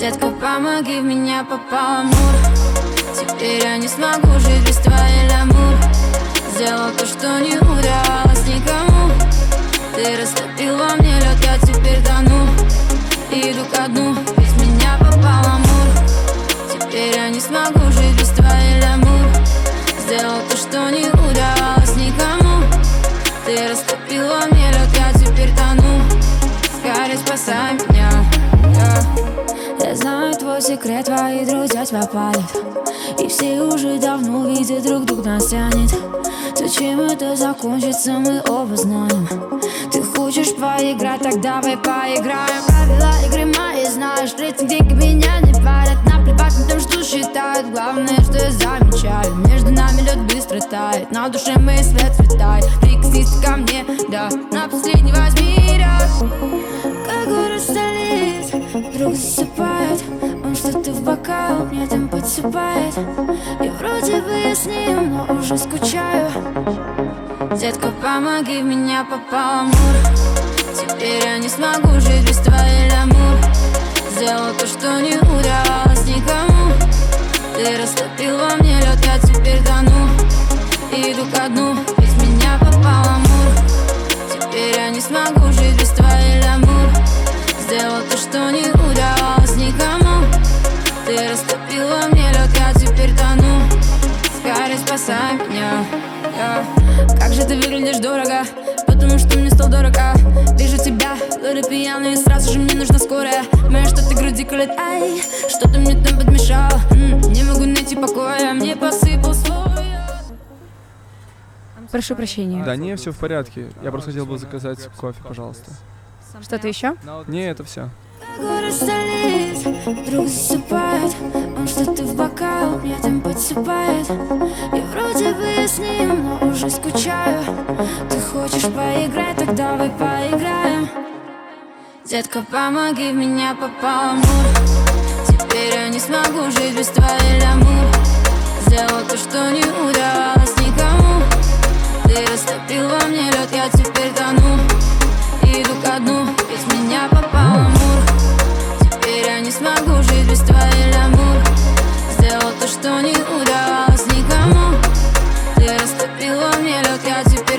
Детка, помоги, в меня попал амур. Теперь я не смогу жить без твоей лямур. Сделал то, что не удавалось никому. Ты растопил во мне лед, я теперь тону. Иду ко дну, ведь в меня попал амур. Теперь я не смогу жить без твоей лямур. Сделал то, что не удавалось никому. Ты растопил во мне лед, я теперь тону. Скорее спасай меня. Я знаю твой секрет, твои друзья тебя палят. И все уже давно видят, друг друг нас тянет. Зачем это закончится, мы оба знаем. Ты хочешь поиграть, так давай поиграем. Правила игры мои знаешь, рейтинг деньги меня не парят. Наплевать на том, что считают. Главное, что я замечаю, между нами лед быстро тает. На душе мы свет цветает. Прикоснись ко мне, да, на последний возьми ряд. Как город столит, вдруг засыпает. Он что-то в бокал мне там подсыпает. И вроде бы я с ним, но уже скучаю. Детка, помоги, в меня попал амур. Теперь я не смогу жить без твоей лямур. Сделал то, что не удавалось никому. Ты растопил во мне лед, я теперь тону. Иду ко дну, ведь в меня попал амур. Теперь я не смогу жить без твоей лямур. Сделал то, что не удавалось никому. Ты растопил во мне лед, я теперь тону. Скорее спасай меня. Как же ты выглядишь дорого, потому что мне стал дорого. Вижу тебя, лоры пьяные, сразу же мне нужна скорая. Моя что-то груди колет, ай, что ты мне там подмешал. Не могу найти покоя, мне посыпал свой. Прошу прощения. Да не, все в порядке. Я просто хотел бы заказать кофе, пожалуйста. Что-то еще? Не, это все. Город столит, вдруг засыпает. Он что-то в бокал мне там подсыпает. И вроде бы я с ним, но уже скучаю. Ты хочешь поиграть, так давай поиграем. Детка, помоги, в меня попал амур. Теперь я не смогу жить без твоей лямур. Сделал то, что не удавалось никому. Ты растопил во мне лед, я теперь тону. Иду ко дну, ведь в меня попал амур. Теперь я не смогу жить без твоей лямур. Сделал то, что не удавалось никому. Ты растопил во мне лед, я теперь